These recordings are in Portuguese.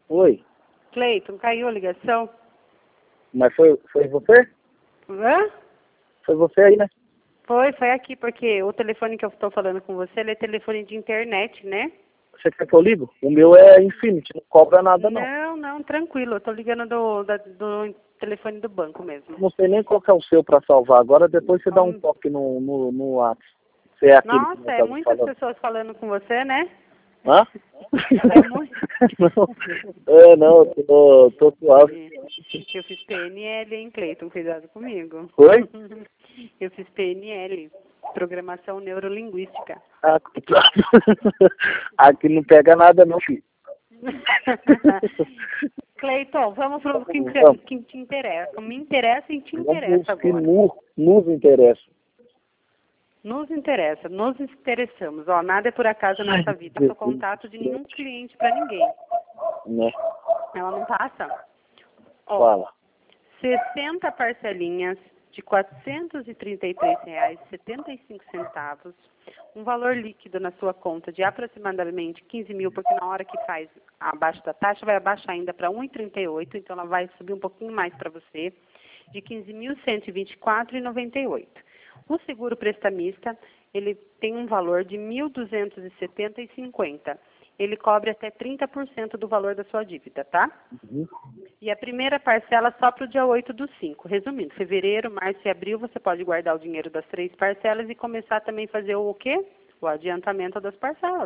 Oi, Cleiton, caiu a ligação? mas foi você? Hã? Foi você aí, né? Foi aqui, porque o telefone que eu estou falando com você, ele é telefone de internet, né? Você quer que eu ligo? O meu é Infinity, não cobra nada não. Não, tranquilo. Eu tô ligando do telefone do banco mesmo. Não sei nem qual que é o seu pra salvar. Agora depois você dá um toque no WhatsApp. Você é aquele que Nossa, nós é estamos muitas falando. pessoas falando com você, né? Hã? É muito. Não, tô suave. Eu fiz PNL, hein, Cleiton? Cuidado comigo. Oi? Eu fiz PNL, Programação Neurolinguística. Aqui não pega nada não, filho. Cleiton, vamos para o que te interessa. Me interessa e te interessa Vamos que agora. nos interessa. Nos interessa, nos interessamos. Ó, nada é por acaso na nossa vida. Eu sou contato de nenhum cliente para ninguém. Né? Ela não passa? Ó, Fala. 60 parcelinhas de R$ 433,75, um valor líquido na sua conta de aproximadamente 15 mil, porque na hora que faz abaixo da taxa, vai abaixar ainda para 1,38, então ela vai subir um pouquinho mais para você, de 15.124,98. O seguro prestamista, ele tem um valor de 1.270,50. Ele cobre até 30% do valor da sua dívida, tá? Uhum. E a primeira parcela só para o dia 8/5. Resumindo, fevereiro, março e abril, você pode guardar o dinheiro das 3 parcelas e começar também a fazer o quê? O adiantamento das parcelas.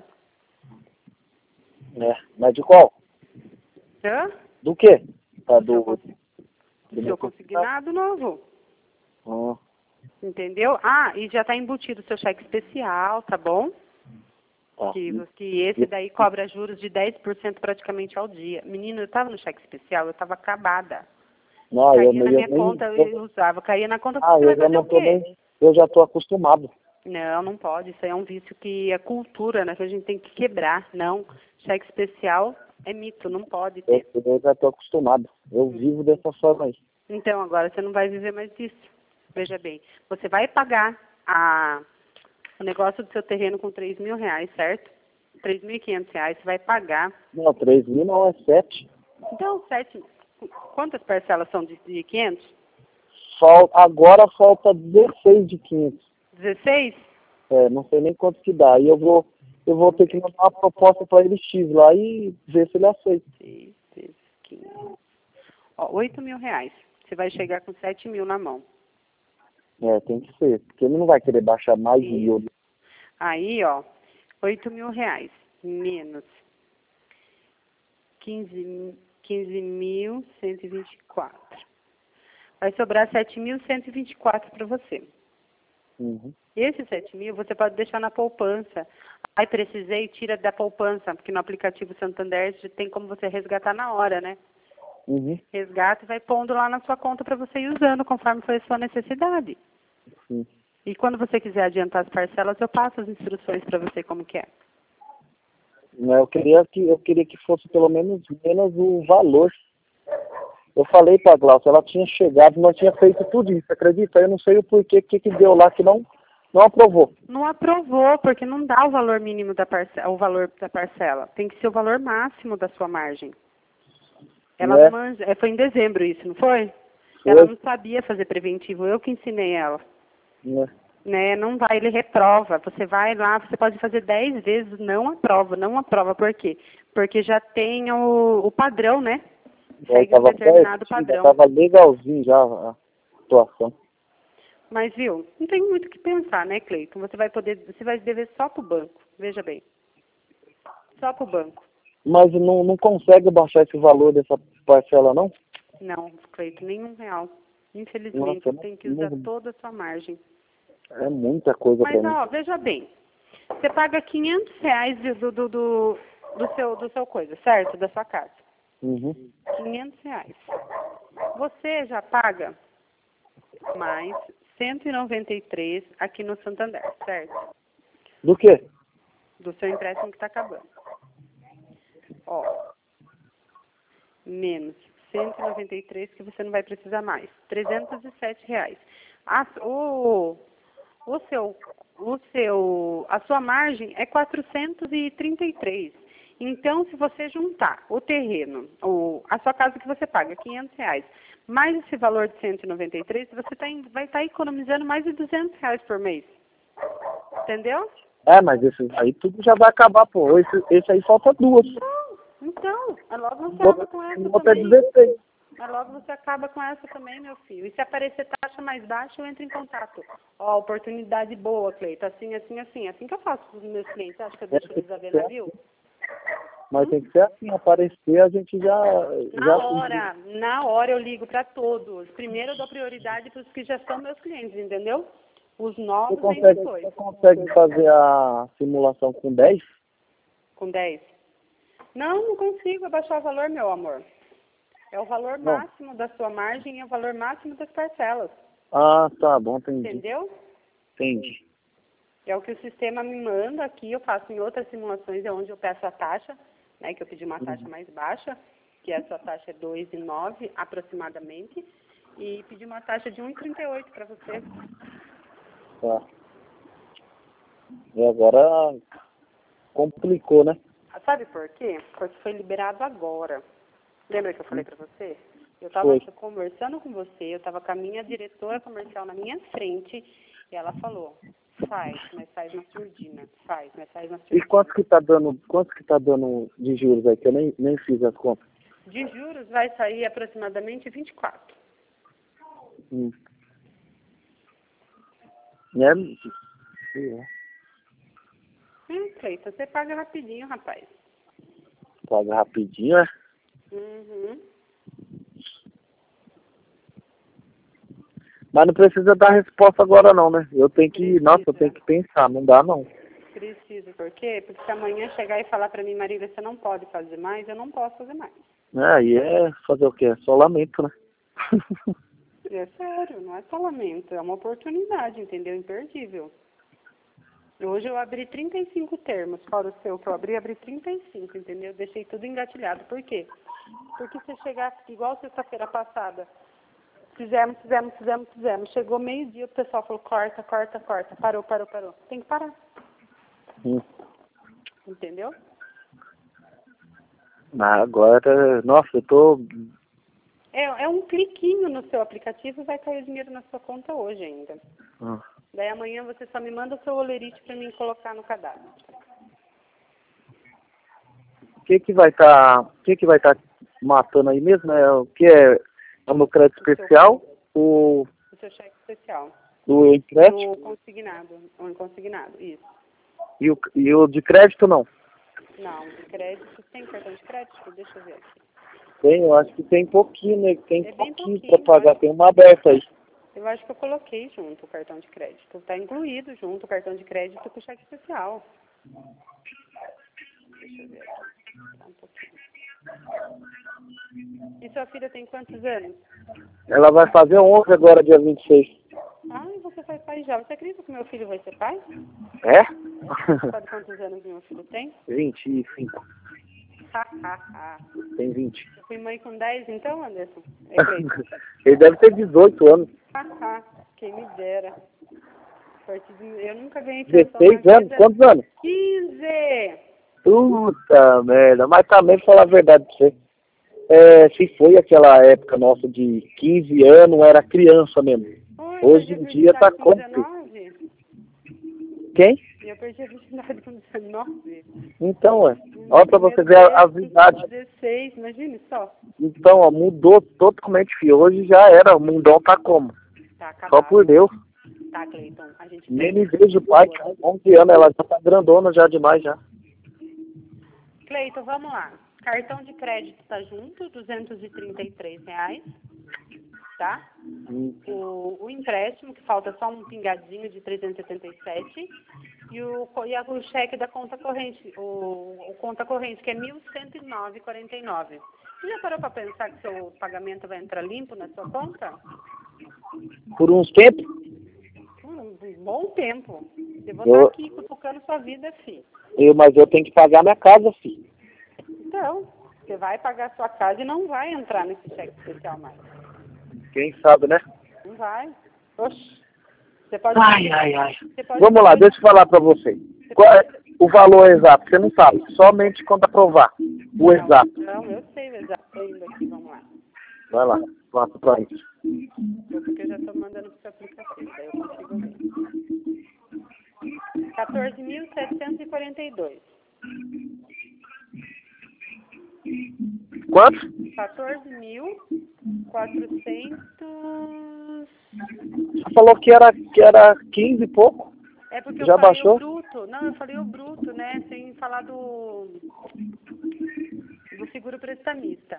Mas de qual? Hã? Do quê? Tá Do do seu consignado novo. Ah, Entendeu? Ah, e já está embutido o seu cheque especial, tá bom? tá. Que esse daí cobra juros de 10% praticamente ao dia. Menino, eu estava no cheque especial, eu estava acabada. Não, Caía eu na minha nem, conta, eu usava. Caía na conta, Ah, você eu vai já fazer não o tô quê? nem. Eu já tô acostumado. Não pode. Isso aí é um vício que é cultura, né? Que a gente tem que quebrar. Não. Cheque especial é mito, não pode ter. Eu já tô acostumado. Eu vivo dessa forma aí. Então, agora você não vai viver mais disso. Veja bem, você vai pagar o negócio do seu terreno com R$ 3.000, certo? R$ 3.500, você vai pagar. Não, 3 mil não, é 7. Então, 7. Quantas parcelas são de 500? Agora falta 16 de 500. 16? Não sei nem quanto que dá. Aí eu vou ter que mandar uma proposta para ele X lá e ver se ele aceita. 6 vezes 15. Ó, R$ 8.000. Você vai chegar com 7 mil na mão. Tem que ser. Porque ele não vai querer baixar mais de Isso. 1.000. Aí, ó, R$ 8.000 menos 15.124. Vai sobrar 7.124 para você. Uhum. Esses 7 mil você pode deixar na poupança. Aí precisei, tira da poupança, porque no aplicativo Santander tem como você resgatar na hora, né? Uhum. Resgata e vai pondo lá na sua conta para você ir usando conforme for a sua necessidade. Sim. E quando você quiser adiantar as parcelas, eu passo as instruções para você como que é. Eu queria que fosse pelo menos o valor. Eu falei pra Glaucia, ela tinha chegado, nós tinha feito tudo isso, acredita? Eu não sei o porquê, que deu lá que não aprovou. Não aprovou, porque não dá o valor mínimo da parcela, o valor da parcela. Tem que ser o valor máximo da sua margem. Ela não manja, foi em dezembro isso, não foi? Ela não sabia fazer preventivo, eu que ensinei ela. Né? Não vai, ele reprova. Você vai lá, você pode fazer 10 vezes, não aprova. Por quê? Porque já tem o padrão, né? Segue um determinado padrão. Estava legalzinho já a situação. Mas, viu, não tem muito o que pensar, né, Cleiton? Você vai dever só pro banco, veja bem. Só pro banco. Mas não consegue baixar esse valor dessa parcela, não? Não, Cleiton, nenhum real. Infelizmente, você tem que usar toda a sua margem. É muita coisa para mim. Mas, ó, veja bem. Você paga R$ 500 do seu coisa, certo? Da sua casa. Uhum. R$ 500. Você já paga mais 193 aqui no Santander, certo? Do quê? Do seu empréstimo que está acabando. Ó, menos 193 que você não vai precisar mais. R$ 307. A sua margem é 433. Então, se você juntar o terreno, a sua casa que você paga, R$ 500, mais esse valor de 193, você vai estar economizando mais de R$ 200 por mês. Entendeu? Mas esse aí tudo já vai acabar, pô. Esse aí falta duas. Então, logo você acaba com essa Outra é também. 16. Mas logo você acaba com essa também, meu filho. E se aparecer taxa mais baixa, eu entro em contato. Ó, oportunidade boa, Cleito. Assim, assim, assim. Assim que eu faço com os meus clientes. Acho que eu deixo eles a ver navio? Mas tem que ser assim, aparecer, a gente já... Na hora eu ligo para todos. Primeiro eu dou prioridade para os que já são meus clientes, entendeu? Os novos vem depois. Você consegue fazer a simulação com 10? Com 10? Não consigo abaixar o valor, meu amor. É o valor máximo da sua margem e é o valor máximo das parcelas. Ah, tá bom, entendi. Entendeu? Entendi. É o que o sistema me manda aqui, eu faço em outras simulações, é onde eu peço a taxa, né, que eu pedi uma taxa mais baixa, que essa taxa é 2,9 aproximadamente, e pedi uma taxa de 1,38 para você. Tá. E agora complicou, né? Sabe por quê? Porque foi liberado agora. Lembra que eu falei para você? Eu estava conversando com você, eu estava com a minha diretora comercial na minha frente, e ela falou, faz, mas faz na surdina, faz, mas faz na surdina. E quanto que tá dando de juros aí, que eu nem fiz as contas? De juros vai sair aproximadamente 24. Cleiton, você paga rapidinho, rapaz. Paga rapidinho, é? Uhum. Mas não precisa dar resposta agora não, né? Eu tenho que pensar, não dá não. Precisa, por quê? Porque se amanhã chegar e falar pra mim, Marília, você não pode fazer mais, eu não posso fazer mais. Aí é fazer o quê? É só lamento, né? É sério, não é só lamento, é uma oportunidade, entendeu? Imperdível. Hoje eu abri 35 termos, fora o seu que eu abri 35, entendeu? Deixei tudo engatilhado. Por quê? Porque se chegar igual sexta-feira passada, fizemos. Chegou meio-dia, o pessoal falou, corta. Parou. Tem que parar. Entendeu? Agora, nossa, eu tô... É um cliquinho no seu aplicativo e vai cair o dinheiro na sua conta hoje ainda. Daí amanhã você só me manda o seu olerite para mim colocar no cadastro. O que vai estar matando aí mesmo? O que é o meu crédito especial? O seu cheque especial. O empréstimo? O inconsignado, isso. E o de crédito não? Não, de crédito, tem cartão de crédito? Deixa eu ver aqui. Tem, eu acho que tem pouquinho, né? Tem pouquinho para pagar, acho, tem uma aberta aí. Eu acho que eu coloquei junto o cartão de crédito. Está incluído junto o cartão de crédito com o cheque especial. Deixa eu ver aqui. Tá um pouquinho. E sua filha tem quantos anos? Ela vai fazer 11 agora, dia 26. E você faz pai já. Você acredita que meu filho vai ser pai? É? Sabe quantos anos meu filho tem? 25. Tem 20. Eu fui mãe com 10, então, Anderson? Ele deve ter 18 anos. Quem me dera. Eu nunca ganhei 16 anos? Quantos anos? 15! Puta merda. Mas também, pra falar a verdade pra você, se foi aquela época nossa de 15 anos, era criança mesmo. Hoje em dia tá complicado. Quem? Eu perdi a virgindade com 19. Então, olha pra você ver as idades. 16, imagine só. Então, mudou totalmente, filho. Hoje já era, o mundão tá como? Tá acabado. Só por Deus. Tá, Cleiton. Nem me vejo o pai, que com 11 anos, ela já tá grandona já demais já. Cleiton, vamos lá. Cartão de crédito tá junto, R$233, tá? O empréstimo, que falta só um pingadinho de 377, e o cheque da conta corrente, o conta corrente, que é 1.109,49. Você já parou para pensar que seu pagamento vai entrar limpo na sua conta? Por uns tempos? Um bom tempo. Eu vou estar aqui cutucando sua vida, filho. Mas eu tenho que pagar minha casa, filho. Então, você vai pagar sua casa e não vai entrar nesse cheque especial mais. Quem sabe, né? Não vai. Oxi. Você pode... Ai. Vamos lá, deixa eu falar pra você. o valor exato, você não sabe, somente quando aprovar o exato. Não, eu sei o exato, tô indo aqui, vamos lá. Vai lá, passa pra isso. Porque eu já estou mandando para o seu aplicativo, daí eu consigo ver. 14.742. Quanto? 14.400. Você falou que era 15 e pouco? É porque Já eu falei baixou? o bruto. Não, eu falei o bruto, né? Sem falar do seguro prestamista.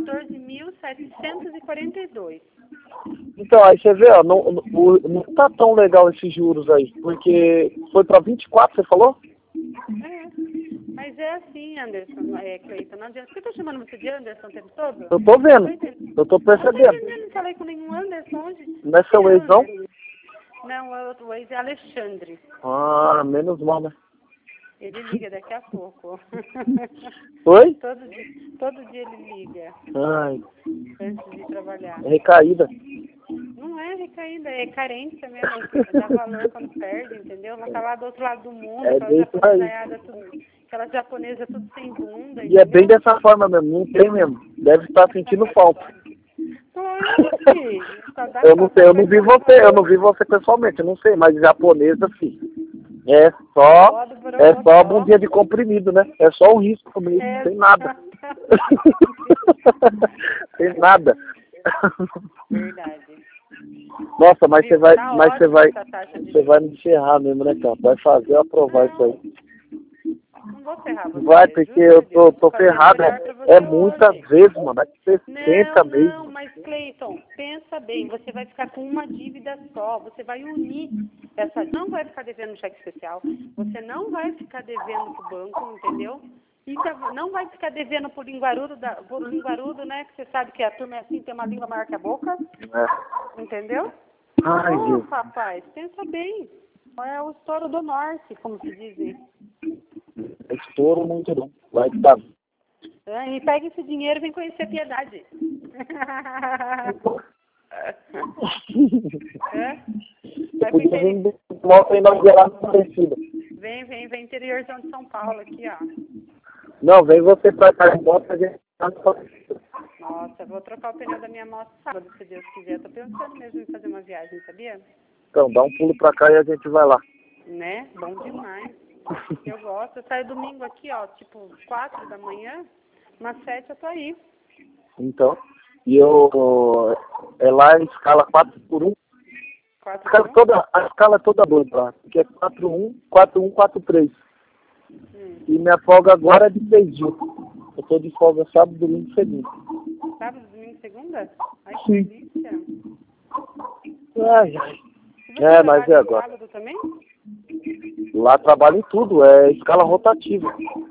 14.742. Então, aí você vê, ó, não tá tão legal esses juros aí, porque foi para 24, você falou? É. Mas é assim, Anderson, Cleiton, não adianta. Por que eu tô chamando você de Anderson o tempo todo? Eu tô vendo, eu tô Não tô percebendo. entendendo, não falei com nenhum Anderson hoje. Não é seu ex, não? Não, o ex é Alexandre. Ah, menos mal, né? Ele liga daqui a pouco. Oi? Todo dia ele liga, Ai, antes de trabalhar. recaída. Não é recaída, é carência mesmo, dá valor quando perde, entendeu? Ela tá lá do outro lado do mundo, É bem isso aí. aquela japonesa tudo sem bunda, E é bem dessa forma mesmo, não tem mesmo. Deve estar sentindo falta. Eu não sei, eu não vi você pessoalmente, eu não sei, mas japonesa, sim. É só bom dia de comprimido, né? É só o risco mesmo, tem nada. Tem nada. Verdade. Nossa, mas você vai me ferrar mesmo, né, cara? Vai fazer eu aprovar isso aí. Não vou ferrar você. Vai, porque eu tô ferrado. É muitas vezes, mano. É 60 vezes. Não, mas Cleiton, pensa bem. Você vai ficar com uma dívida só. Você vai unir essa. Não vai ficar devendo cheque especial. Você não vai ficar devendo pro banco, entendeu? E não vai ficar devendo por linguarudo, né? Que você sabe que a turma é assim, tem uma língua maior que a boca. É. Entendeu? Ai, Deus. Rapaz, pensa bem. É o estouro do norte, como se dizem. Estouro muito não. Vai dar. E pega esse dinheiro e vem conhecer a Piedade. Vem interiorzão de São Paulo aqui, ó. Não, vem você pra cá e bota a gente. Nossa, eu vou trocar o pneu da minha moto sábado, se Deus quiser. Tô pensando mesmo em fazer uma viagem, sabia? Então, dá um pulo pra cá e a gente vai lá. Né? Bom demais. Eu gosto. Eu saio domingo aqui, ó, tipo 4 da manhã, umas 7 eu tô aí. Então, e é lá em escala 4x1. A escala é toda doida lá, que é 4-1, 4-1, 4-3. E minha folga agora é de 6 dias. Eu tô de folga sábado, domingo e segunda. Sábado, domingo e segunda? Ai, que Sim. delícia. Ai. Mas é agora. Sábado também? Lá trabalha em tudo, é escala rotativa.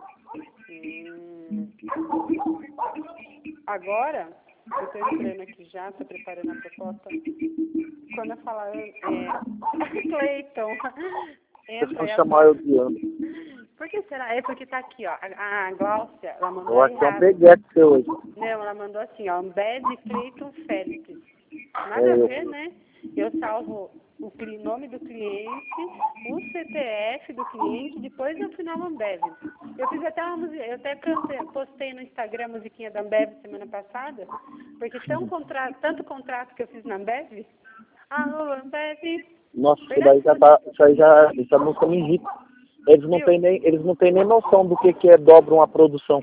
Agora, eu estou entrando aqui já, estou preparando a proposta. Quando eu falar, Cleiton, entra aí. Chamar eu de ano. Por que será? É porque tá aqui, ó, a Gláucia, ela mandou Eu acho que é um errado. peguete seu hoje. Não, ela mandou assim, ó, Ambed Cleiton Félix. Nada a ver, né? Eu salvo o nome do cliente, o CPF do cliente, depois no final Ambev. Eu fiz até uma música, eu até postei no Instagram a musiquinha da Ambev semana passada, porque tanto contrato que eu fiz na Ambev. Alô, Ambev. Nossa, essa música me irrita. Eles não têm nem noção do que é dobra uma produção.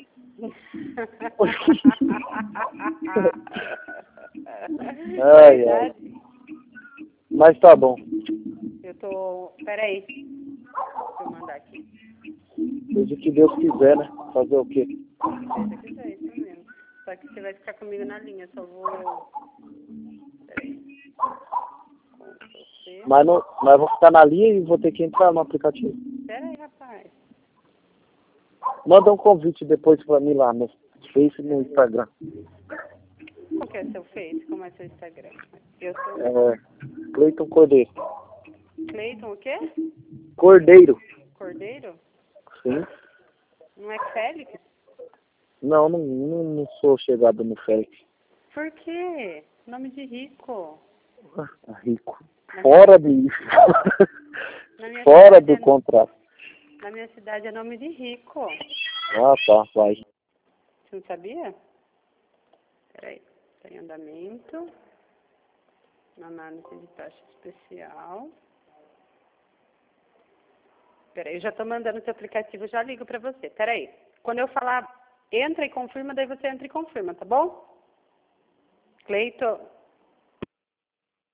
Ai. Mas tá bom. Peraí. Deixa eu mandar aqui. Seja o que Deus quiser, né? Fazer o quê? Seja quiser, isso mesmo. Só que você vai ficar comigo na linha, só vou... Peraí. Mas vou ficar na linha e vou ter que entrar no aplicativo. Peraí, rapaz. Manda um convite depois pra mim lá no Face e no Instagram. Qual que é seu Face? Como é seu Instagram? Cleiton Cordeiro. Cleiton o quê? Cordeiro. Cordeiro? Sim. Não é Félix? Não sou chegado no Félix. Por quê? Nome de rico. Rico. Fora disso. Fora do contrato. Na minha cidade é nome de rico. Ah, tá, vai. Você não sabia? Peraí. Está em andamento. Análise de taxa especial. Peraí, eu já estou mandando o seu aplicativo, já ligo para você. Peraí. Quando eu falar entra e confirma, daí você entra e confirma, tá bom? Cleito.